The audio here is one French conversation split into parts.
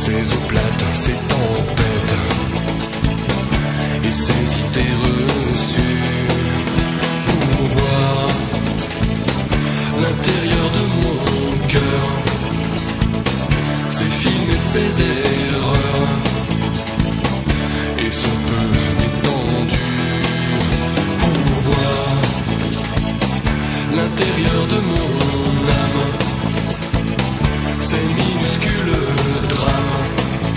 Ces eaux plates, ces tempêtes et ces idées reçues pour voir l'intérieur de mon cœur, ses films et ses erreurs et son peu d'étendue pour voir l'intérieur de mon âme, ces minuscules drames,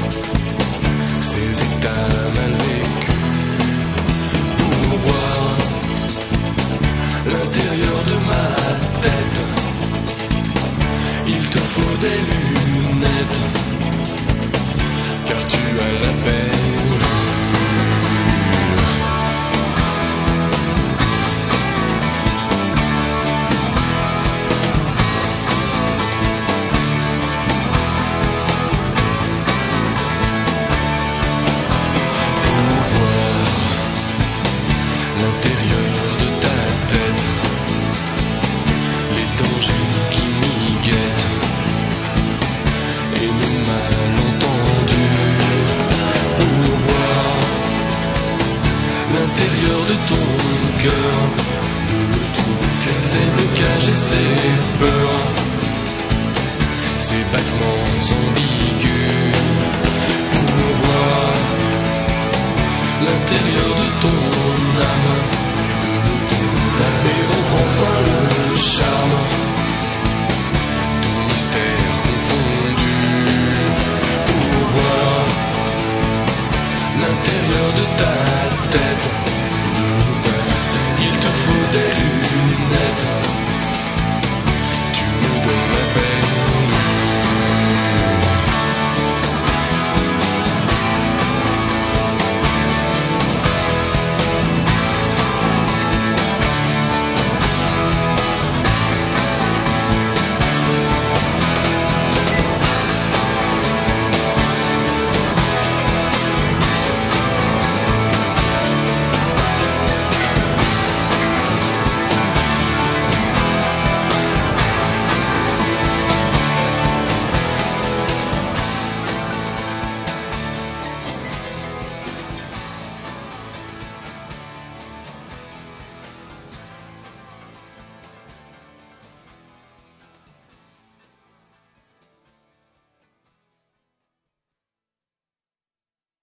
ces états mal vécus pour voir l'intérieur de ma tête. Il te faut des lunettes